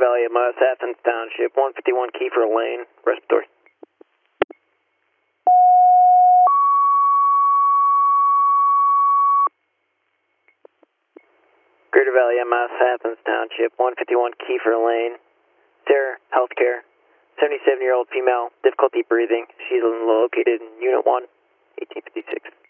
Valley, MS, Athens Township, 151 Kiefer Lane, respiratory. Greater Valley, MS, Athens Township, 151 Kiefer Lane, Sarah, Healthcare, 77-year-old female, difficulty breathing. She's located in Unit 1, 1856.